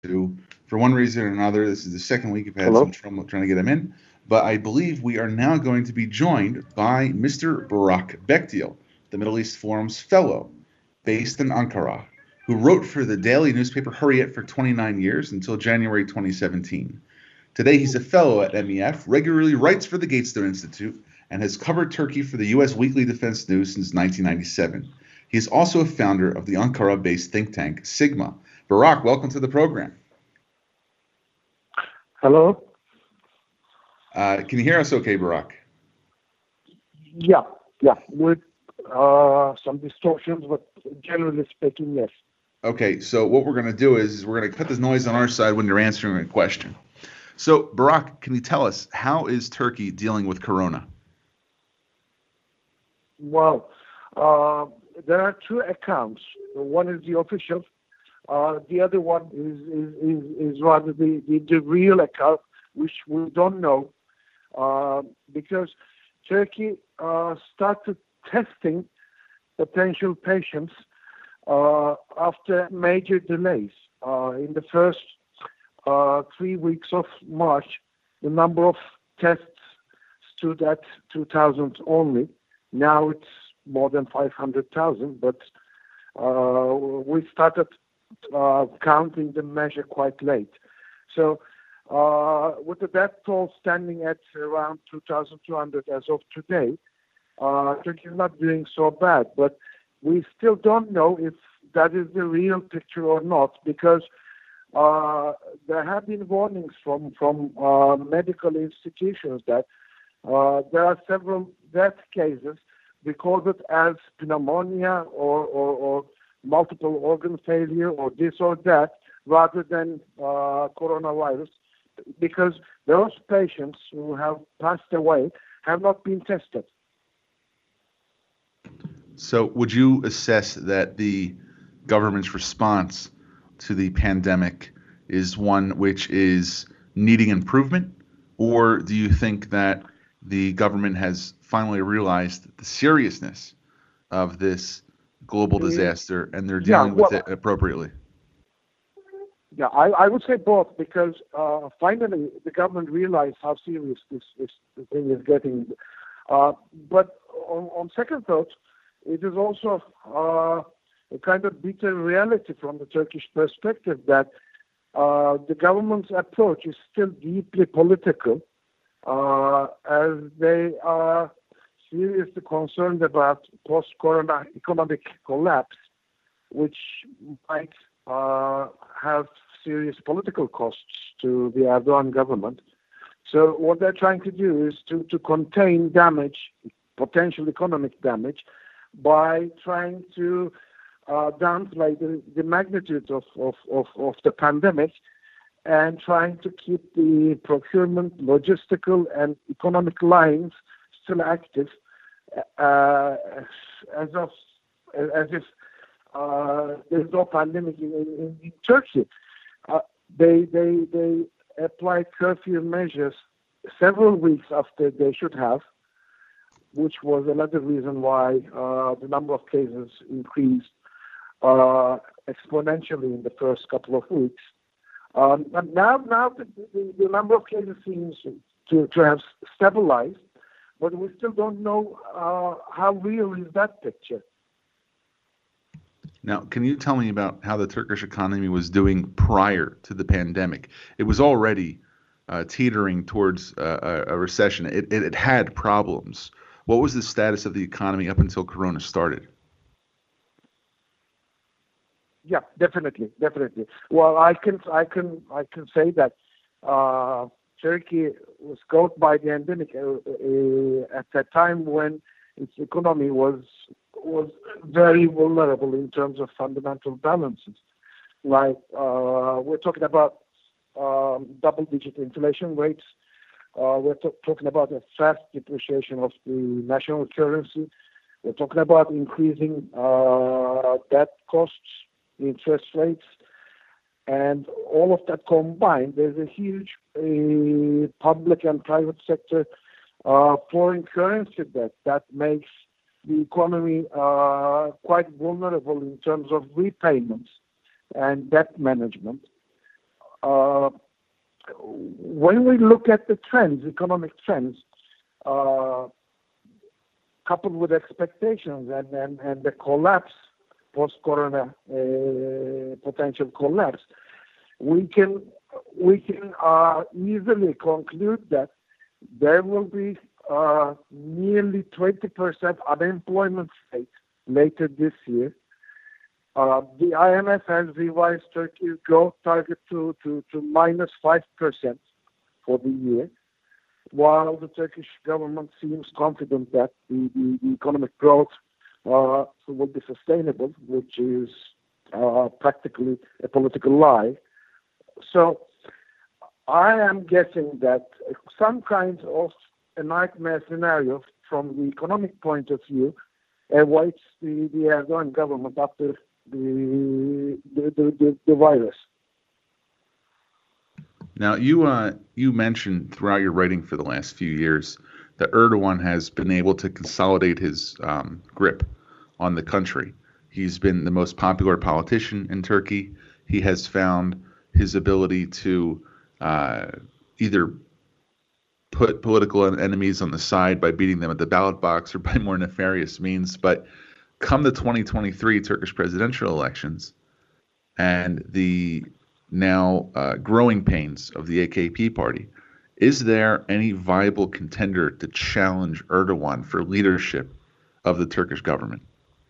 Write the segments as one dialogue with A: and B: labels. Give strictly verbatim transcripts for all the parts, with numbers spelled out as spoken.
A: to. For one reason or another, this is the second week we've had some
B: Hello.
A: trouble trying to get him in. But I believe we are now going to be joined by Mister Barak Bekdil, the Middle East Forum's fellow based in Ankara, who wrote for the daily newspaper Hurriyet for twenty-nine years until January twenty seventeen. Today, he's a fellow at M E F, regularly writes for the Gatestone Institute, and has covered Turkey for the U S Weekly Defense News since nineteen ninety-seven. He is also a founder of the Ankara-based think tank Sigma. Barak, welcome to the program.
B: Hello.
A: Uh, can you hear us okay, Barak?
B: Yeah, yeah, with uh, some distortions, but generally speaking, yes.
A: Okay, so what we're going to do is, is we're going to cut the noise on our side when you're answering a question. So, Barak, can you tell us, how is Turkey dealing with corona?
B: Well, uh, there are two accounts. One is the official. Uh, the other one is is, is, is rather the, the, the real account, which we don't know, uh, because Turkey uh, started testing potential patients uh, after major delays. Uh, in the first uh, three weeks of March, the number of tests stood at two thousand only. Now it's more than five hundred thousand, but uh, we started uh, counting the measure quite late. So uh, with the death toll standing at around two thousand two hundred as of today, uh, Turkey is not doing so bad, but we still don't know if that is the real picture or not, because uh, there have been warnings from from uh, medical institutions that uh, there are several death cases recorded as pneumonia or, or, or multiple organ failure or this or that, rather than uh, coronavirus, because those patients who have passed away have not been tested.
A: So, would you assess that the government's response to the pandemic is one which is needing improvement? Or do you think that the government has finally realized the seriousness of this global
B: Uh,
A: disaster and they're
B: yeah,
A: dealing with
B: well,
A: it appropriately?
B: yeah, I, I would say both, because uh, finally the government realized how serious this, this thing is getting. Uh, but on, on second thought, it is also uh, a kind of bitter reality from the Turkish perspective that uh, the government's approach is still deeply political, uh, as they are seriously concerned about post-corona economic collapse, which might uh, have serious political costs to the Erdogan government. So what they're trying to do is to, to contain damage, potential economic damage, by trying to uh, downplay the, the magnitude of, of, of, of the pandemic, and trying to keep the procurement, logistical, and economic lines still active, uh, as of as if uh, there's no pandemic in, in, in Turkey. Uh, they they they applied curfew measures several weeks after they should have, which was another reason why uh, the number of cases increased uh, exponentially in the first couple of weeks. Um, and now, now the, the, the number of cases seems to, to have stabilized, but we still don't know uh, how real is that picture.
A: Now, can you tell me about how the Turkish economy was doing prior to the pandemic? It was already uh, teetering towards uh, a, a recession. It, it, it had problems. What was the status of the economy up until Corona started?
B: Yeah, definitely, definitely. Well, I can, I can, I can say that uh, Turkey was caught by the endemic uh, uh, at a time when its economy was was very vulnerable in terms of fundamental balances. Like uh, we're talking about um, double-digit inflation rates. Uh, we're t- talking about a fast depreciation of the national currency. We're talking about increasing uh, debt costs, interest rates, and all of that combined. There's a huge uh, public and private sector uh, foreign currency debt that makes the economy uh, quite vulnerable in terms of repayments and debt management. when we look at the trends, economic trends, uh, coupled with expectations and, and, and the collapse, post-corona uh, potential collapse, we can we can uh, easily conclude that there will be uh, nearly twenty percent unemployment rate later this year. Uh, the I M F has revised Turkey's growth target to, to, to minus five percent for the year, while the Turkish government seems confident that the, the, the economic growth uh, will be sustainable, which is uh, practically a political lie. So I am guessing that some kind of a nightmare scenario from the economic point of view awaits the, the Erdogan government after the the, the, the, the virus.
A: Now, you uh, you mentioned throughout your writing for the last few years that Erdogan has been able to consolidate his um, grip on the country. He's been the most popular politician in Turkey. He has found his ability to uh, either put political enemies on the side by beating them at the ballot box or by more nefarious means. But come the twenty twenty-three Turkish presidential elections and the now uh, growing pains of the A K P party, is there any viable contender to challenge Erdogan for leadership of the Turkish government?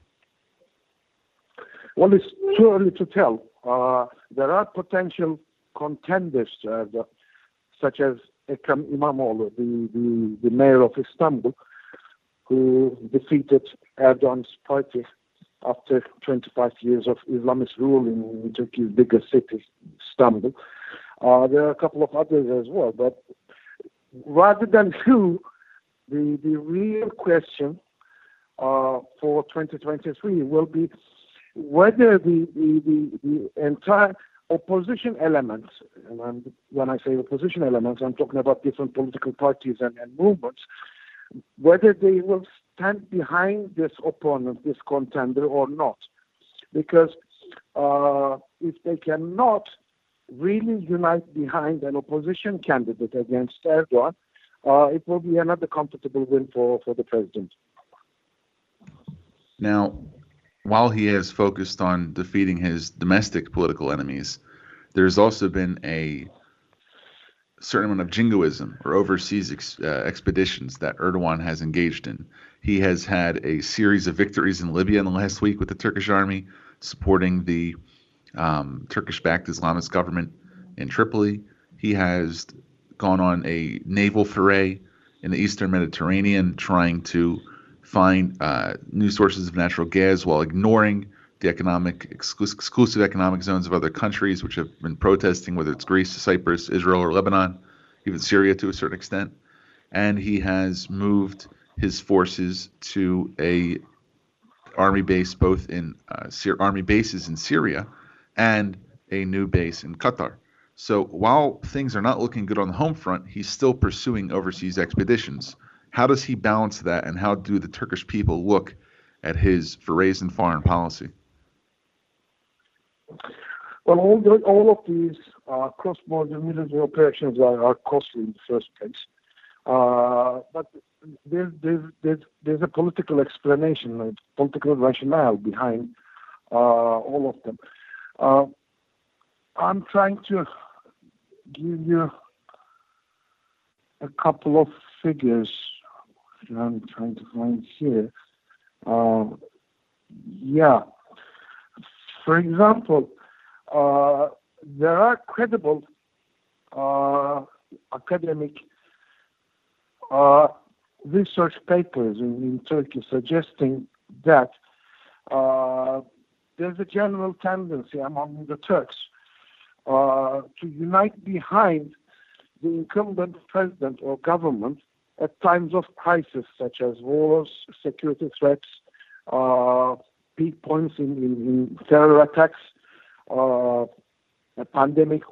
B: Well, it's too early to tell. Uh, there are potential contenders, uh, the, such as Ekrem İmamoğlu, the, the, the mayor of Istanbul, who defeated Erdogan's party after twenty-five years of Islamist rule in Turkey's biggest city, Istanbul. Uh, there are a couple of others as well. But rather than who, the, the real question uh, for twenty twenty-three will be whether the, the, the, the entire opposition elements, and I'm, when I say opposition elements, I'm talking about different political parties and, and movements, whether they will stand behind this opponent, this contender, or not. Because uh, if they cannot really unite behind an opposition candidate against Erdogan, uh, it will be another comfortable win for, for the president.
A: Now, while he has focused on defeating his domestic political enemies, there's also been a certain amount of jingoism or overseas ex, uh, expeditions that Erdogan has engaged in. He has had a series of victories in Libya in the last week with the Turkish army, supporting the um, Turkish-backed Islamist government in Tripoli. He has gone on a naval foray in the Eastern Mediterranean, trying to find uh, new sources of natural gas while ignoring the economic exclusive, exclusive economic zones of other countries, which have been protesting, whether it's Greece, Cyprus, Israel, or Lebanon, even Syria to a certain extent. And he has moved his forces to a army base, both in uh, Syr- army bases in Syria and a new base in Qatar. So while things are not looking good on the home front, he's still pursuing overseas expeditions. How does he balance that, and how do the Turkish people look at his forays in foreign policy?
B: Well, all, the, all of these uh, cross-border military operations are, are costly in the first place. Uh, but there's, there's, there's, there's a political explanation, a political rationale behind uh, all of them. Uh, I'm trying to give you a couple of figures I'm trying to find here. Uh, yeah. For example, uh, there are credible uh, academic uh, research papers in, in Turkey suggesting that uh, there's a general tendency among the Turks uh, to unite behind the incumbent president or government at times of crisis, such as wars, security threats, uh, peak points in, in, in terror attacks, uh, a pandemic,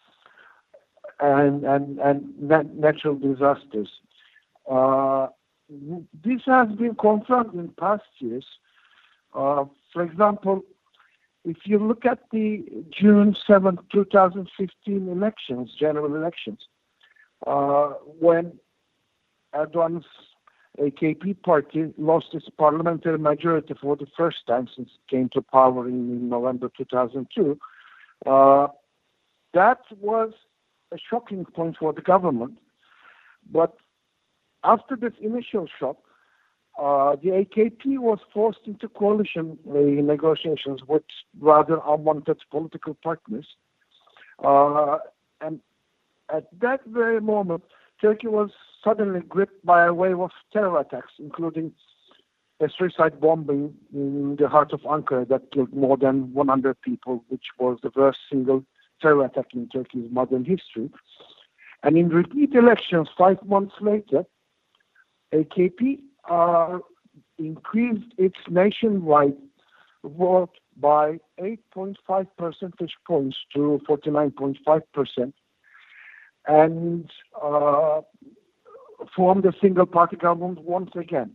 B: and and and nat- natural disasters. Uh, this has been confirmed in past years. Uh, for example, if you look at the June seventh, twenty fifteen elections, general elections, uh, when Erdogan's A K P party lost its parliamentary majority for the first time since it came to power in, in November two thousand two. Uh, that was a shocking point for the government. But after this initial shock, uh, the A K P was forced into coalition uh, negotiations with rather unwanted political partners. Uh, and at that very moment, Turkey was suddenly gripped by a wave of terror attacks, including a suicide bombing in the heart of Ankara that killed more than one hundred people, which was the worst single terror attack in Turkey's modern history. And in repeat elections five months later, A K P uh, increased its nationwide vote by eight point five percentage points to forty-nine point five percent and uh, formed a single-party government once again.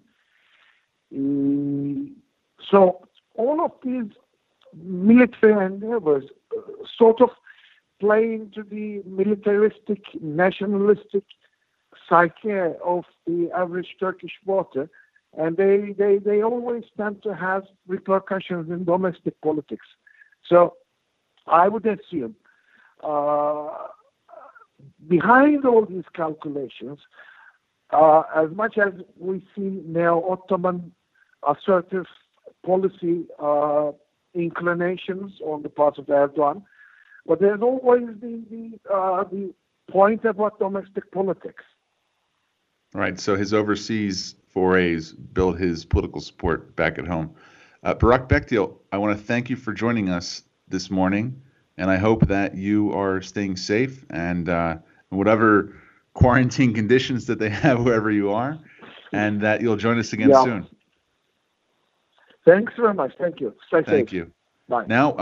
B: Mm, so all of these military endeavors uh, sort of play into the militaristic, nationalistic psyche of the average Turkish voter, and they, they, they always tend to have repercussions in domestic politics. So I would assume uh, behind all these calculations, uh, as much as we see neo-Ottoman assertive policy uh, inclinations on the part of Erdogan, but there's always the the, uh, the point about domestic politics.
A: Right. So his overseas forays build his political support back at home. Uh, Burak Bekdil, I want to thank you for joining us this morning, and I hope that you are staying safe and uh, whatever quarantine conditions that they have wherever you are, and that you'll join us again
B: yeah.
A: soon.
B: Thanks very much. Thank you. Stay
A: Thank
B: safe.
A: you.
B: Bye.
A: Now.